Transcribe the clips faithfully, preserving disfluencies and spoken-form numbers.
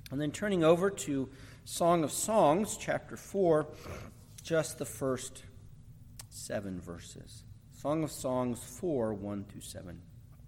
And then turning over to Song of Songs, chapter four, just the first seven verses. Song of Songs four, one through seven.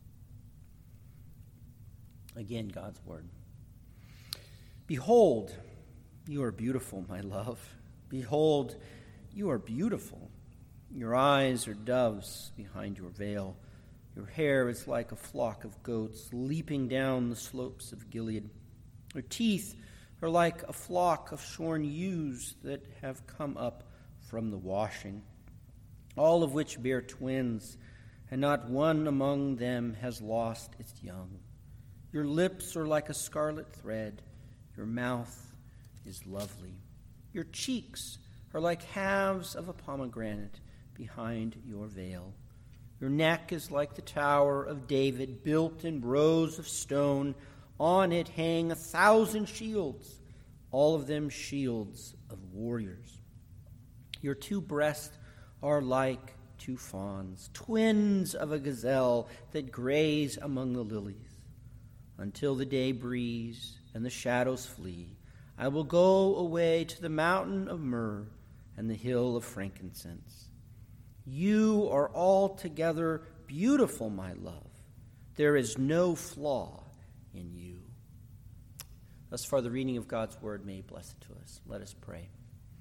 Again, God's word. Behold, you are beautiful, my love. Behold, you are beautiful. Your eyes are doves behind your veil. Your hair is like a flock of goats leaping down the slopes of Gilead. Your teeth are like a flock of shorn ewes that have come up from the washing, all of which bear twins, and not one among them has lost its young. Your lips are like a scarlet thread. Your mouth is lovely. Your cheeks are like halves of a pomegranate behind your veil. Your neck is like the Tower of David, built in rows of stone. On it hang a thousand shields, all of them shields of warriors. Your two breasts are like two fawns, twins of a gazelle that graze among the lilies. Until the day breeze and the shadows flee, I will go away to the mountain of myrrh and the hill of frankincense. You are altogether beautiful, my love. There is no flaw in you. Thus far, the reading of God's word, may He bless it to us. Let us pray.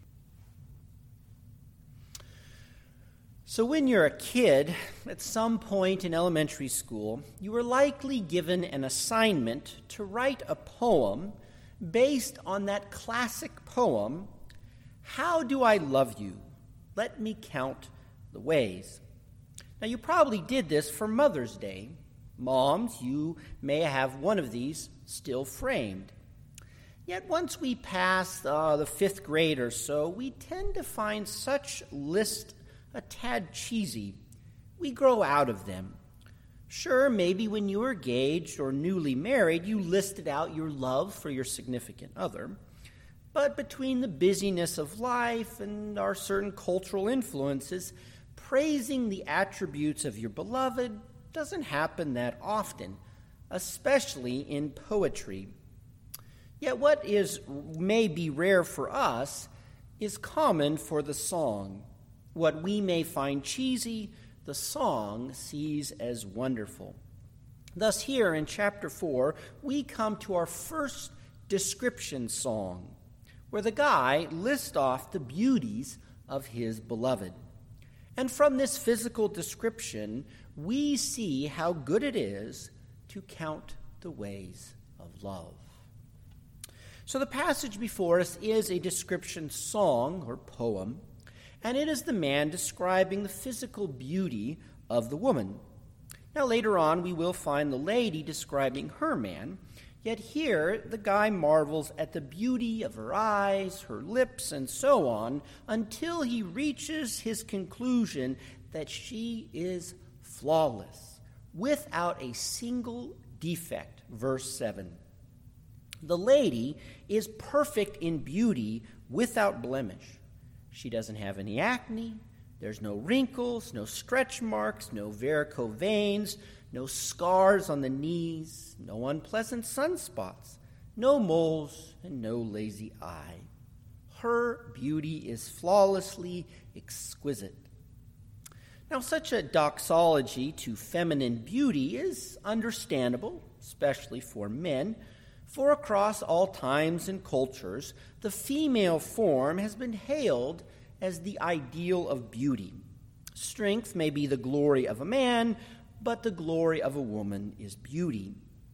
So when you're a kid, at some point in elementary school, you were likely given an assignment to write a poem based on that classic poem, How Do I Love You? Let Me Count the Ways. Now, you probably did this for Mother's Day. Moms, you may have one of these still framed. Yet once we pass uh, the fifth grade or so, we tend to find such lists a tad cheesy. We grow out of them. Sure, maybe when you were engaged or newly married, you listed out your love for your significant other. But between the busyness of life and our certain cultural influences, praising the attributes of your beloved doesn't happen that often, especially in poetry. Yet what is may be rare for us is common for the song. What we may find cheesy, the song sees as wonderful. Thus here in chapter four, we come to our first description song, where the guy lists off the beauties of his beloved. And from this physical description, we see how good it is to count the ways of love. So the passage before us is a description song or poem, and it is the man describing the physical beauty of the woman. Now later on we will find the lady describing her man, yet here the guy marvels at the beauty of her eyes, her lips, and so on, until he reaches his conclusion that she is flawless, without a single defect. Verse seven. The lady is perfect in beauty without blemish. She doesn't have any acne, there's no wrinkles, no stretch marks, no varicose veins, no scars on the knees, no unpleasant sunspots, no moles, and no lazy eye. Her beauty is flawlessly exquisite. Now, such a doxology to feminine beauty is understandable, especially for men, for across all times and cultures, the female form has been hailed as the ideal of beauty. Strength may be the glory of a man, but the glory of a woman is beauty.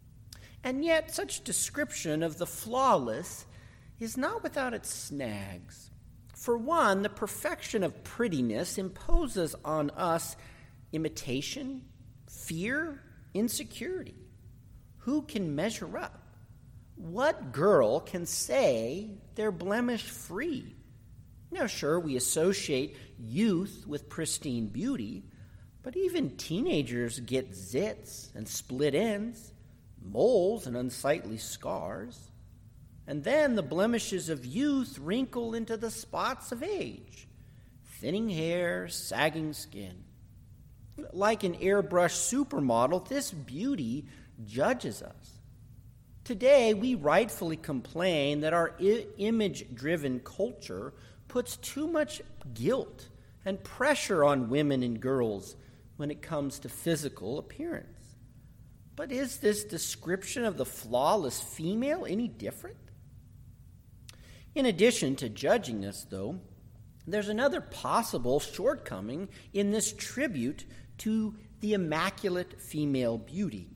And yet, such description of the flawless is not without its snags. For one, the perfection of prettiness imposes on us imitation, fear, insecurity. Who can measure up? What girl can say they're blemish-free? Now, sure, we associate youth with pristine beauty, but even teenagers get zits and split ends, moles and unsightly scars. And then the blemishes of youth wrinkle into the spots of age, thinning hair, sagging skin. Like an airbrush supermodel, this beauty judges us. Today, we rightfully complain that our I- image-driven culture puts too much guilt and pressure on women and girls when it comes to physical appearance. But is this description of the flawless female any different? In addition to judging us, though, there's another possible shortcoming in this tribute to the immaculate female beauty.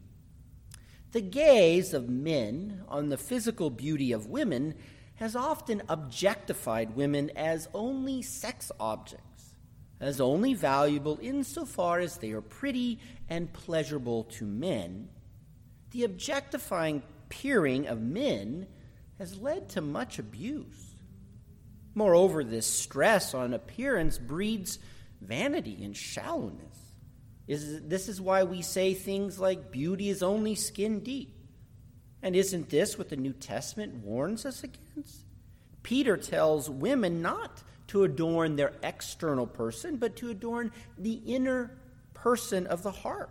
The gaze of men on the physical beauty of women has often objectified women as only sex objects, as only valuable insofar as they are pretty and pleasurable to men. The objectifying peering of men has led to much abuse. Moreover, this stress on appearance breeds vanity and shallowness. Is, this is why we say things like beauty is only skin deep. And isn't this what the New Testament warns us against? Peter tells women not to adorn their external person, but to adorn the inner person of the heart.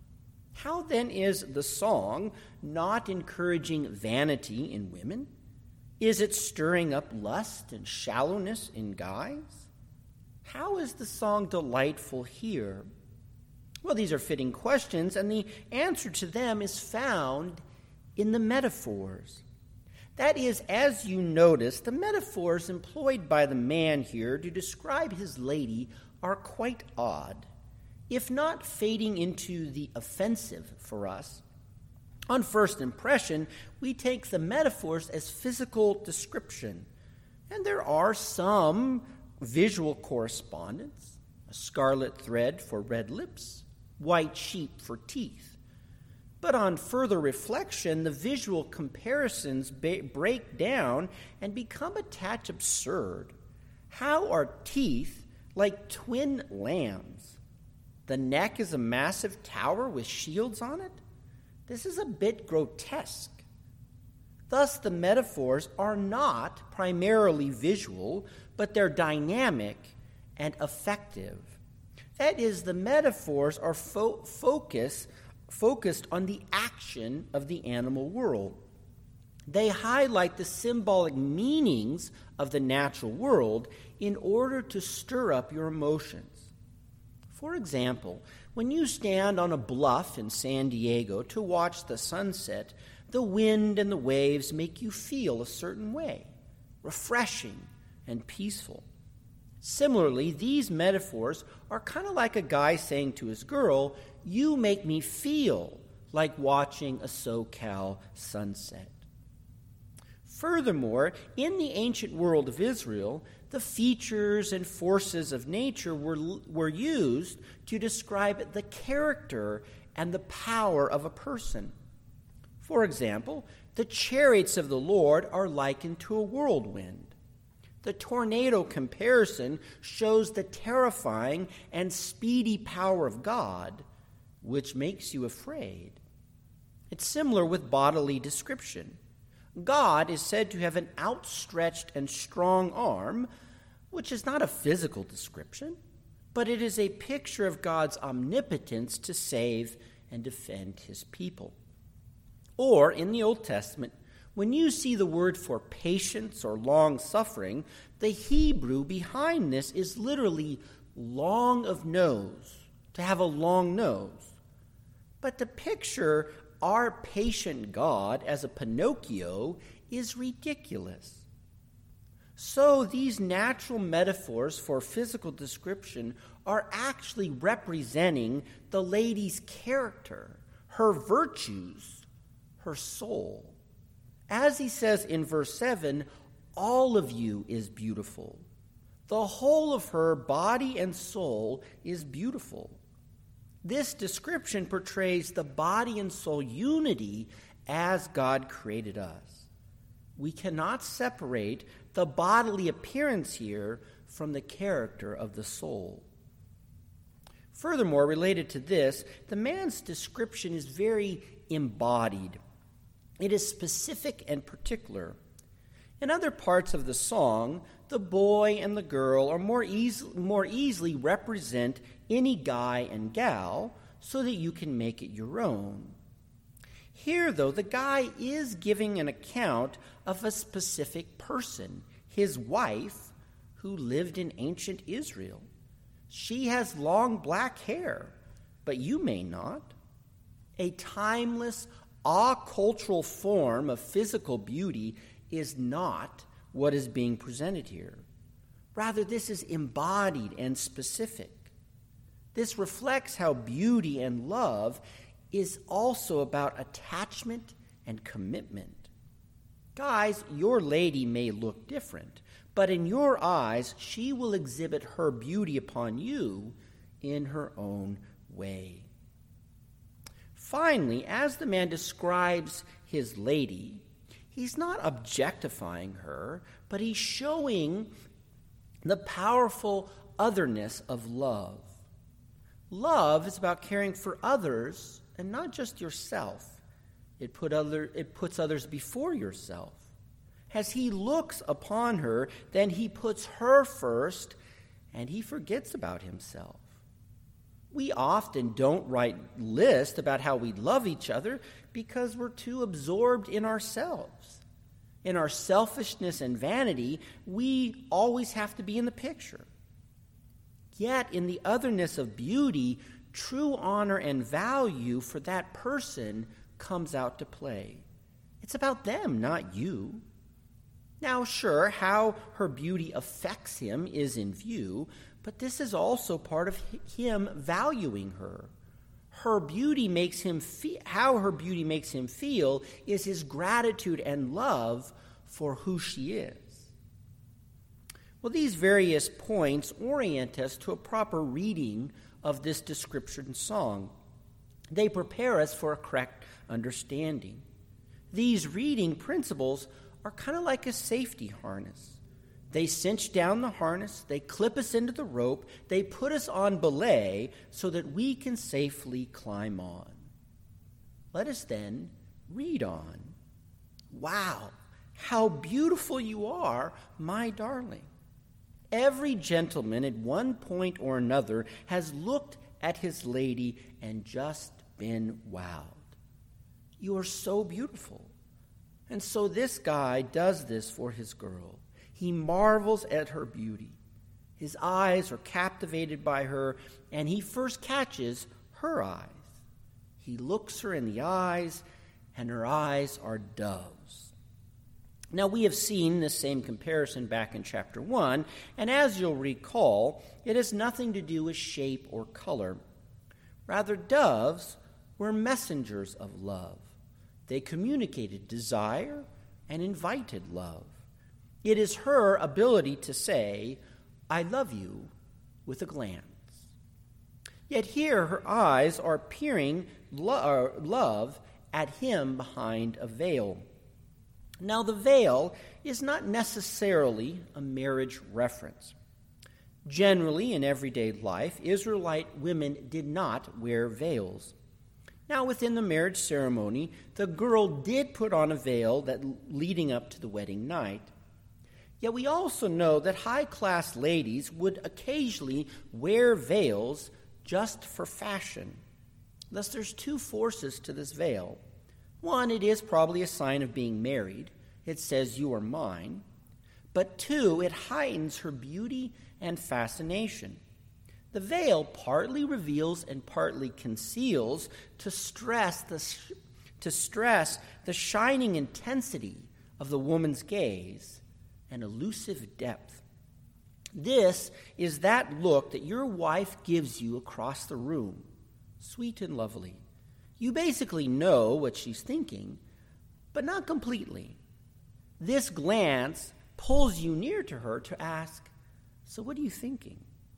How then is the song not encouraging vanity in women? Is it stirring up lust and shallowness in guys? How is the song delightful here? Well, these are fitting questions, and the answer to them is found in the metaphors. That is, as you notice, the metaphors employed by the man here to describe his lady are quite odd, if not fading into the offensive for us. On first impression, we take the metaphors as physical description, and there are some visual correspondence: a scarlet thread for red lips, white sheep for teeth. But on further reflection, the visual comparisons ba- break down and become a touch absurd. How are teeth like twin lambs? The neck is a massive tower with shields on it? This is a bit grotesque. Thus, the metaphors are not primarily visual, but they're dynamic and affective. That is, the metaphors are fo- focus, focused on the action of the animal world. They highlight the symbolic meanings of the natural world in order to stir up your emotions. For example, when you stand on a bluff in San Diego to watch the sunset, the wind and the waves make you feel a certain way, refreshing and peaceful. Similarly, these metaphors are kind of like a guy saying to his girl, "You make me feel like watching a SoCal sunset." Furthermore, in the ancient world of Israel, the features and forces of nature were, were used to describe the character and the power of a person. For example, the chariots of the Lord are likened to a whirlwind. The tornado comparison shows the terrifying and speedy power of God, which makes you afraid. It's similar with bodily description. God is said to have an outstretched and strong arm, which is not a physical description, but it is a picture of God's omnipotence to save and defend his people. Or, in the Old Testament, when you see the word for patience or long-suffering, the Hebrew behind this is literally long of nose, to have a long nose. But to picture our patient God as a Pinocchio is ridiculous. So these natural metaphors for physical description are actually representing the lady's character, her virtues, her soul. As he says in verse seven, all of you is beautiful. The whole of her body and soul is beautiful. This description portrays the body and soul unity as God created us. We cannot separate the bodily appearance here from the character of the soul. Furthermore, related to this, the man's description is very embodied. It is specific and particular. In other parts of the song, the boy and the girl are more, easy, more easily represent any guy and gal so that you can make it your own. Here, though, the guy is giving an account of a specific person, his wife, who lived in ancient Israel. She has long black hair, but you may not. A timeless, acultural form of physical beauty is not what is being presented here. Rather, this is embodied and specific. This reflects how beauty and love is also about attachment and commitment. Guys, your lady may look different, but in your eyes, she will exhibit her beauty upon you in her own way. Finally, as the man describes his lady, he's not objectifying her, but he's showing the powerful otherness of love. Love is about caring for others and not just yourself. It, put other, it puts others before yourself. As he looks upon her, then he puts her first, and he forgets about himself. We often don't write lists about how we love each other because we're too absorbed in ourselves. In our selfishness and vanity, we always have to be in the picture. Yet, in the otherness of beauty, true honor and value for that person comes out to play. It's about them, not you. Now, sure, how her beauty affects him is in view, but this is also part of him valuing her. Her beauty makes him fe- how her beauty makes him feel is his gratitude and love for who she is. Well, these various points orient us to a proper reading of this description song. They prepare us for a correct understanding. These reading principles are kind of like a safety harness. They cinch down the harness, they clip us into the rope, they put us on belay so that we can safely climb on. Let us then read on. Wow, how beautiful you are, my darling. Every gentleman at one point or another has looked at his lady and just been wowed. You are so beautiful. And so this guy does this for his girl. He marvels at her beauty. His eyes are captivated by her, and he first catches her eyes. He looks her in the eyes, and her eyes are doves. Now, we have seen this same comparison back in chapter one, and as you'll recall, it has nothing to do with shape or color. Rather, doves were messengers of love. They communicated desire and invited love. It is her ability to say, I love you, with a glance. Yet here her eyes are peering lo- love at him behind a veil. Now, the veil is not necessarily a marriage reference. Generally, in everyday life, Israelite women did not wear veils. Now, within the marriage ceremony, the girl did put on a veil that leading up to the wedding night. Yet we also know that high-class ladies would occasionally wear veils just for fashion. Thus, there's two forces to this veil. One, it is probably a sign of being married. It says, you are mine. But two, it heightens her beauty and fascination. The veil partly reveals and partly conceals to stress the, to stress the shining intensity of the woman's gaze and elusive depth. This is that look that your wife gives you across the room, sweet and lovely. You basically know what she's thinking, but not completely. This glance pulls you near to her to ask, so what are you thinking?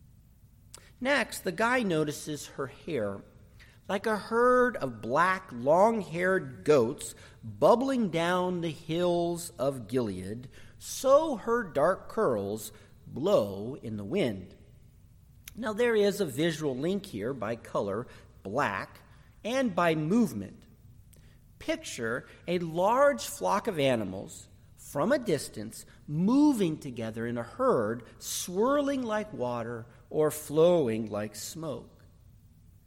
Next, the guy notices her hair. Like a herd of black, long-haired goats bubbling down the hills of Gilead, so her dark curls blow in the wind. Now, there is a visual link here by color, black, and by movement. Picture a large flock of animals from a distance moving together in a herd, swirling like water or flowing like smoke.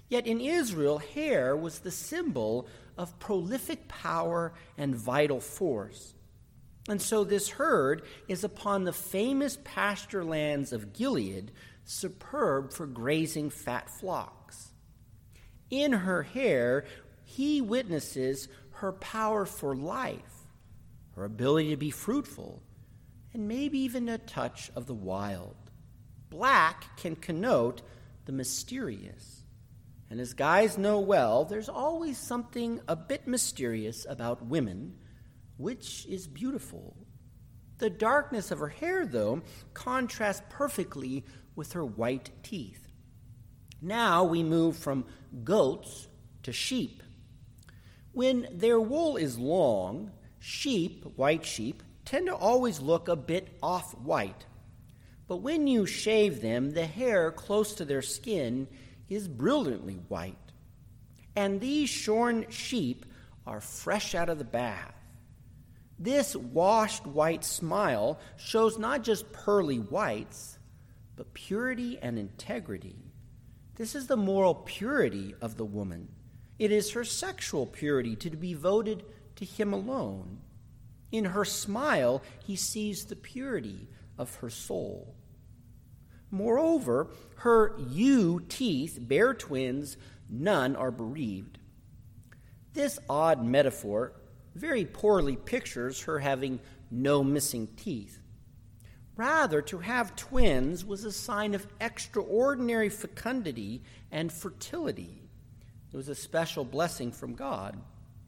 Yet in Israel, hair was the symbol of prolific power and vital force. And so this herd is upon the famous pasture lands of Gilead, superb for grazing fat flocks. In her hair, he witnesses her power for life, her ability to be fruitful, and maybe even a touch of the wild. Black can connote the mysterious. And as guys know well, there's always something a bit mysterious about women, which is beautiful. The darkness of her hair, though, contrasts perfectly with her white teeth. Now we move from goats to sheep. When their wool is long, sheep, white sheep, tend to always look a bit off-white. But when you shave them, the hair close to their skin is brilliantly white. And these shorn sheep are fresh out of the bath. This washed white smile shows not just pearly whites, but purity and integrity. This is the moral purity of the woman. It is her sexual purity to be devoted to him alone. In her smile, he sees the purity of her soul. Moreover, her ewe teeth bear twins, none are bereaved. This odd metaphor very poorly pictures her having no missing teeth. Rather, to have twins was a sign of extraordinary fecundity and fertility. It was a special blessing from God.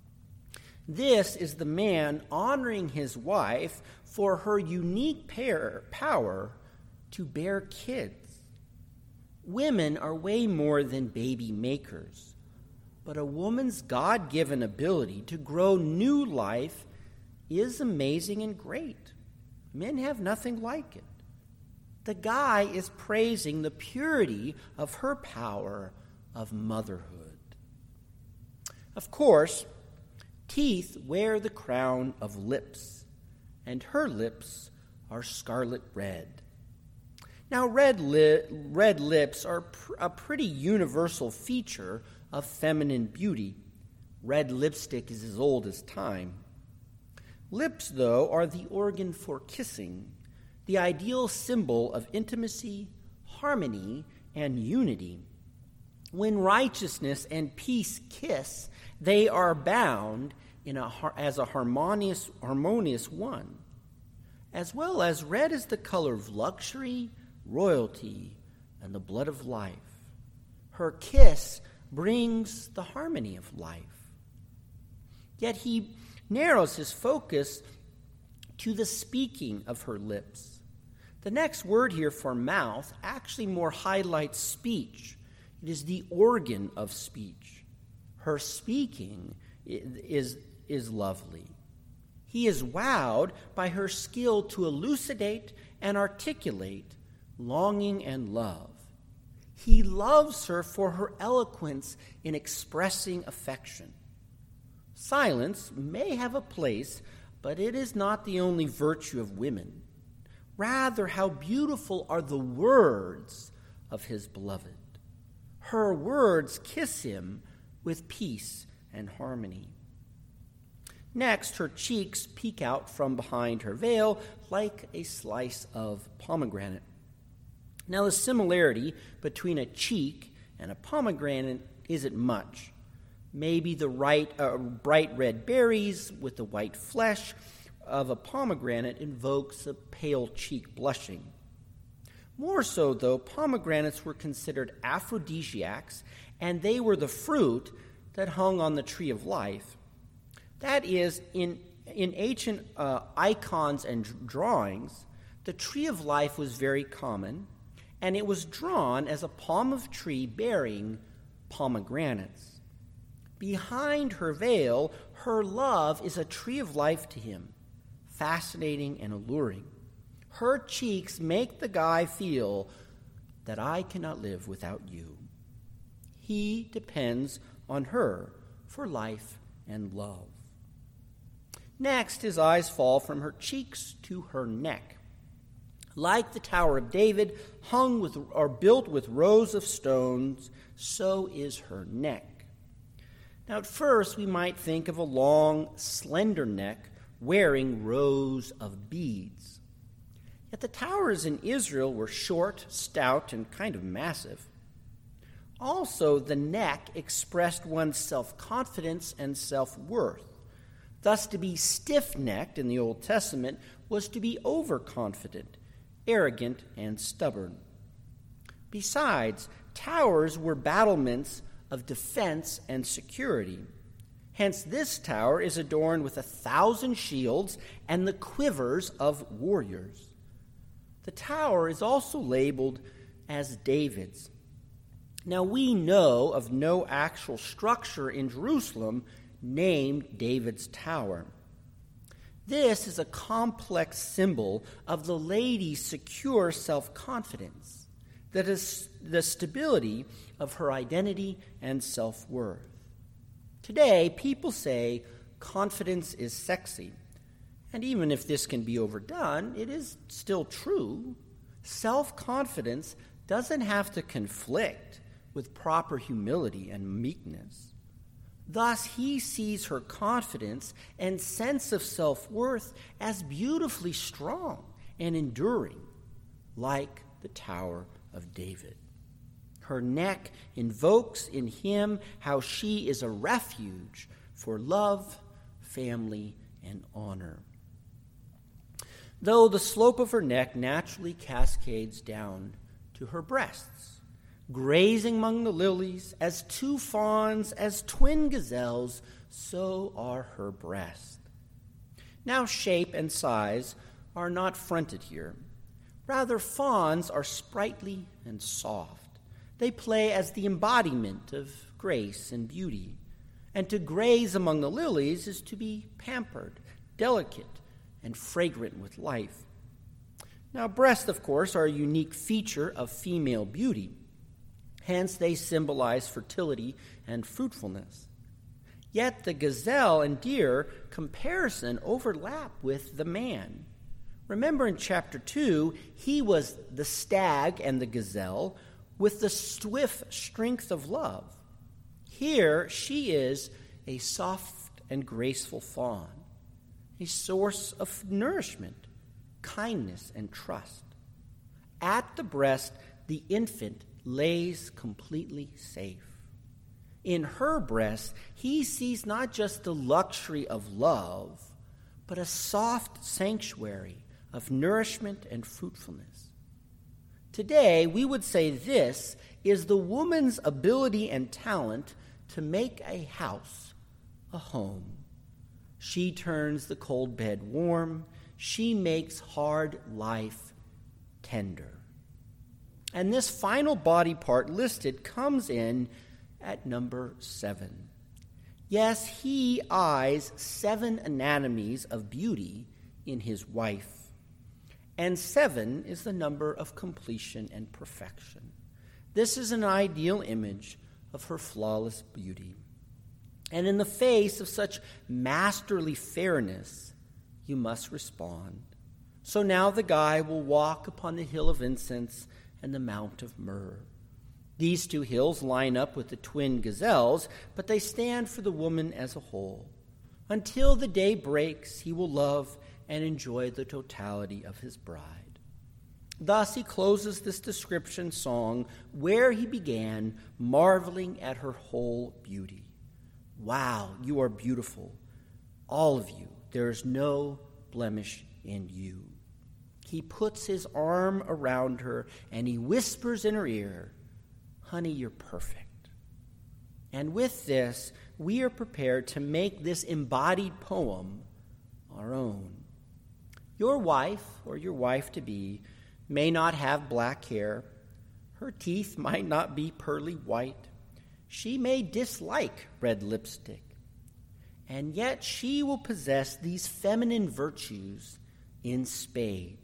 This is the man honoring his wife for her unique pair, power to bear kids. Women are way more than baby makers, but a woman's God-given ability to grow new life is amazing and great. Men have nothing like it. The guy is praising the purity of her power of motherhood. Of course, teeth wear the crown of lips, and her lips are scarlet red. Now, red, li- red lips are pr- a pretty universal feature of feminine beauty. Red lipstick is as old as time. Lips, though, are the organ for kissing, the ideal symbol of intimacy, harmony, and unity. When righteousness and peace kiss, they are bound in a, as a harmonious, harmonious one. As well as red is the color of luxury, royalty, and the blood of life. Her kiss brings the harmony of life. Yet he narrows his focus to the speaking of her lips. The next word here for mouth actually more highlights speech. It is the organ of speech. Her speaking is, is lovely. He is wowed by her skill to elucidate and articulate longing and love. He loves her for her eloquence in expressing affection. Silence may have a place, but it is not the only virtue of women. Rather, how beautiful are the words of his beloved. Her words kiss him with peace and harmony. Next, her cheeks peek out from behind her veil like a slice of pomegranate. Now, the similarity between a cheek and a pomegranate isn't much. Maybe the right, uh, bright red berries with the white flesh of a pomegranate invokes a pale cheek blushing. More so, though, pomegranates were considered aphrodisiacs, and they were the fruit that hung on the tree of life. That is, in, in ancient uh, icons and drawings, the tree of life was very common, and it was drawn as a palm of tree bearing pomegranates. Behind her veil, her love is a tree of life to him, fascinating and alluring. Her cheeks make the guy feel that I cannot live without you. He depends on her for life and love. Next, his eyes fall from her cheeks to her neck. Like the Tower of David, hung with or built with rows of stones, so is her neck. Now, at first, we might think of a long, slender neck wearing rows of beads. Yet the towers in Israel were short, stout, and kind of massive. Also, the neck expressed one's self-confidence and self-worth. Thus, to be stiff-necked in the Old Testament was to be overconfident, arrogant, and stubborn. Besides, towers were battlements of defense and security. Hence, this tower is adorned with a thousand shields and the quivers of warriors. The tower is also labeled as David's. Now, we know of no actual structure in Jerusalem named David's Tower. This is a complex symbol of the lady's secure self-confidence, that is the stability of her identity and self-worth. Today, people say confidence is sexy, and even if this can be overdone, it is still true. Self-confidence doesn't have to conflict with proper humility and meekness. Thus, he sees her confidence and sense of self-worth as beautifully strong and enduring, like the Tower of David. Her neck invokes in him how she is a refuge for love, family, and honor. Though the slope of her neck naturally cascades down to her breasts, grazing among the lilies, as two fawns, as twin gazelles, so are her breasts. Now, shape and size are not fronted here. Rather, fawns are sprightly and soft. They play as the embodiment of grace and beauty. And to graze among the lilies is to be pampered, delicate, and fragrant with life. Now, breasts, of course, are a unique feature of female beauty. Hence, they symbolize fertility and fruitfulness. Yet the gazelle and deer comparison overlap with the man. Remember in chapter two, he was the stag and the gazelle with the swift strength of love. Here, she is a soft and graceful fawn, a source of nourishment, kindness, and trust. At the breast, the infant lays completely safe. In her breast, he sees not just the luxury of love, but a soft sanctuary of nourishment and fruitfulness. Today, we would say this is the woman's ability and talent to make a house a home. She turns the cold bed warm. She makes hard life tender. And this final body part listed comes in at number seven. Yes, he eyes seven anatomies of beauty in his wife. And seven is the number of completion and perfection. This is an ideal image of her flawless beauty. And in the face of such masterly fairness, you must respond. So now the guy will walk upon the hill of incense and the mount of myrrh. These two hills line up with the twin gazelles, but they stand for the woman as a whole. Until the day breaks, he will love and enjoy the totality of his bride. Thus he closes this description song where he began, marveling at her whole beauty. Wow, you are beautiful, all of you. There is no blemish in you. He puts his arm around her and he whispers in her ear, honey, you're perfect. And with this, we are prepared to make this embodied poem our own. Your wife or your wife-to-be may not have black hair. Her teeth might not be pearly white. She may dislike red lipstick. And yet she will possess these feminine virtues in spades.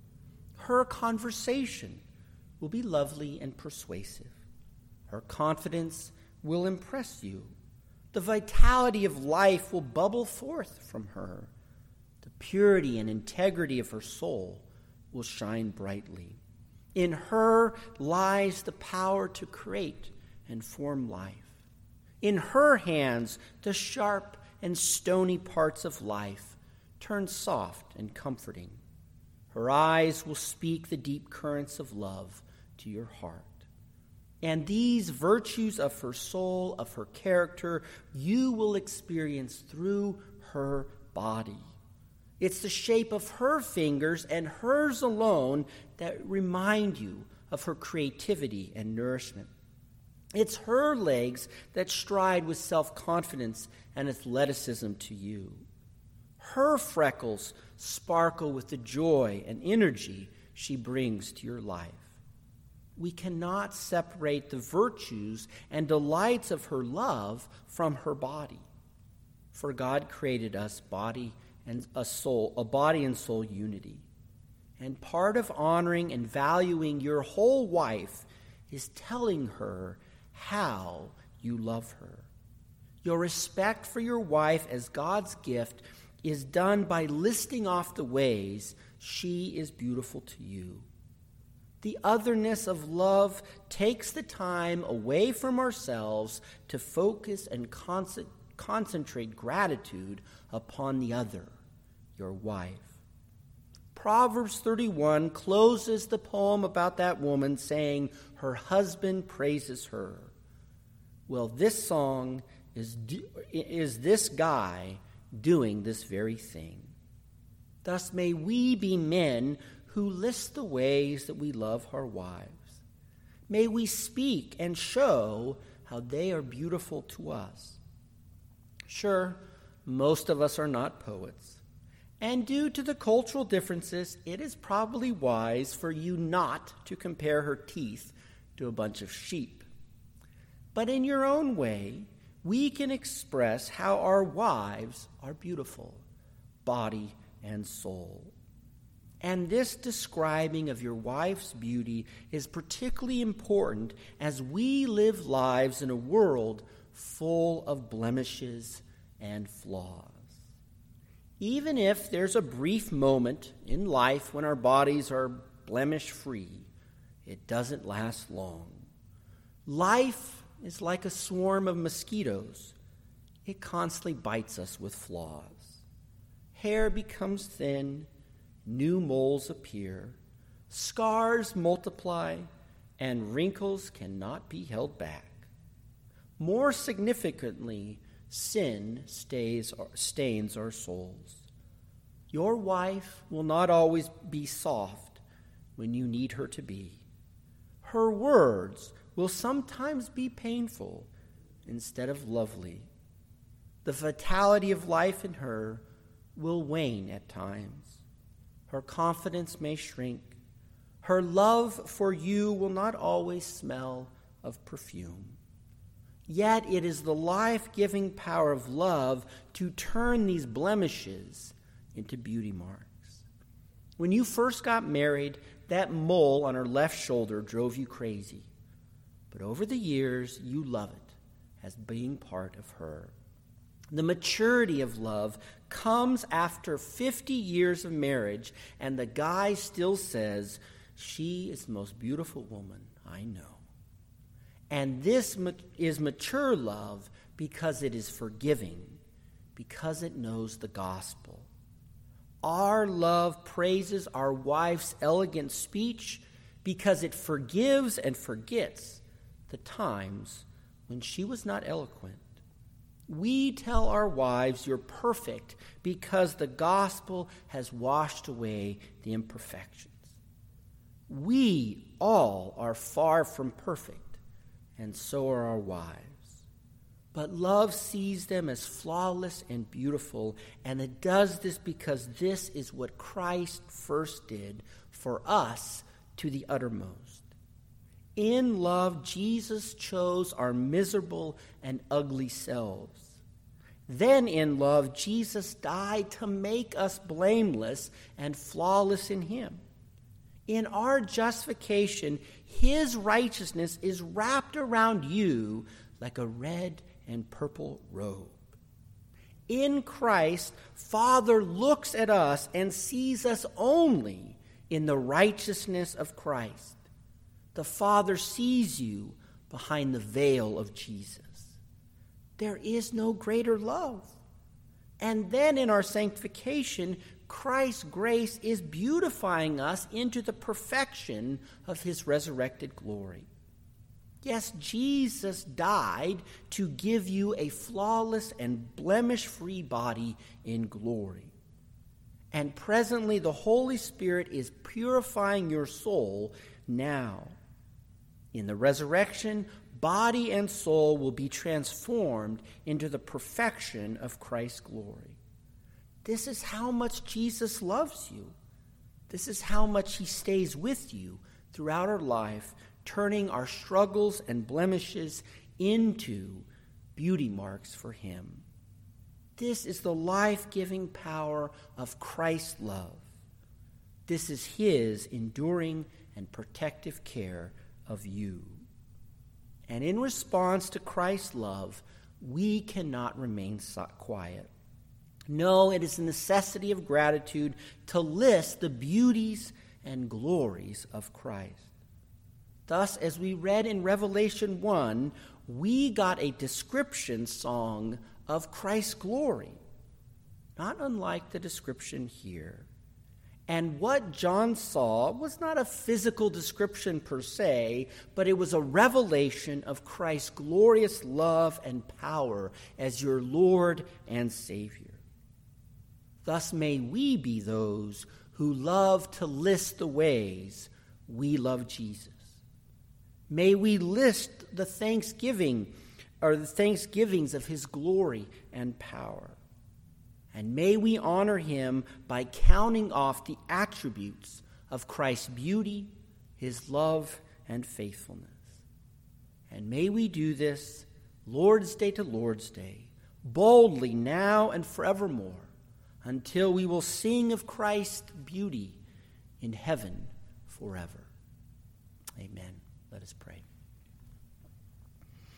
Her conversation will be lovely and persuasive. Her confidence will impress you. The vitality of life will bubble forth from her. The purity and integrity of her soul will shine brightly. In her lies the power to create and form life. In her hands, the sharp and stony parts of life turn soft and comforting. Her eyes will speak the deep currents of love to your heart. And these virtues of her soul, of her character, you will experience through her body. It's the shape of her fingers and hers alone that remind you of her creativity and nourishment. It's her legs that stride with self-confidence and athleticism to you. Her freckles sparkle with the joy and energy she brings to your life. We cannot separate the virtues and delights of her love from her body. For God created us body and a soul, a body and soul unity. And part of honoring and valuing your whole wife is telling her how you love her. Your respect for your wife as God's gift is done by listing off the ways she is beautiful to you. The otherness of love takes the time away from ourselves to focus and con- concentrate gratitude upon the other, your wife. Proverbs thirty-one closes the poem about that woman saying her husband praises her. Well, this song is, do- is this guy doing this very thing. Thus may we be men who list the ways that we love our wives. May we speak and show how they are beautiful to us. Sure, most of us are not poets, and due to the cultural differences, it is probably wise for you not to compare her teeth to a bunch of sheep. But in your own way, we can express how our wives are beautiful, body and soul. And this describing of your wife's beauty is particularly important as we live lives in a world full of blemishes and flaws. Even if there's a brief moment in life when our bodies are blemish-free, it doesn't last long. Life is like a swarm of mosquitoes. It constantly bites us with flaws. Hair becomes thin, new moles appear, scars multiply, and wrinkles cannot be held back. More significantly, sin stays, stains our souls. Your wife will not always be soft when you need her to be. Her words will sometimes be painful instead of lovely. The vitality of life in her will wane at times. Her confidence may shrink. Her love for you will not always smell of perfume. Yet it is the life-giving power of love to turn these blemishes into beauty marks. When you first got married, that mole on her left shoulder drove you crazy. But over the years, you love it as being part of her. The maturity of love comes after fifty years of marriage, and the guy still says, "She is the most beautiful woman I know." And this is mature love because it is forgiving, because it knows the gospel. Our love praises our wife's elegant speech because it forgives and forgets the times when she was not eloquent. We tell our wives, "You're perfect," because the gospel has washed away the imperfections. We all are far from perfect, and so are our wives. But love sees them as flawless and beautiful, and it does this because this is what Christ first did for us to the uttermost. In love, Jesus chose our miserable and ugly selves. Then in love, Jesus died to make us blameless and flawless in him. In our justification, his righteousness is wrapped around you like a red and purple robe. In Christ, Father looks at us and sees us only in the righteousness of Christ. The Father sees you behind the veil of Jesus. There is no greater love. And then in our sanctification, Christ's grace is beautifying us into the perfection of his resurrected glory. Yes, Jesus died to give you a flawless and blemish-free body in glory. And presently the Holy Spirit is purifying your soul now. In the resurrection, body and soul will be transformed into the perfection of Christ's glory. This is how much Jesus loves you. This is how much he stays with you throughout our life, turning our struggles and blemishes into beauty marks for him. This is the life-giving power of Christ's love. This is his enduring and protective care of you. And in response to Christ's love, we cannot remain quiet. No, it is the necessity of gratitude to list the beauties and glories of Christ. Thus, as we read in Revelation one, we got a description song of Christ's glory, not unlike the description here. And what John saw was not a physical description per se, but it was a revelation of Christ's glorious love and power as your Lord and Savior. Thus may we be those who love to list the ways we love Jesus. May we list the thanksgiving or the thanksgivings of his glory and power. And may we honor him by counting off the attributes of Christ's beauty, his love, and faithfulness. And may we do this Lord's Day to Lord's Day, boldly now and forevermore, until we will sing of Christ's beauty in heaven forever. Amen. Let us pray.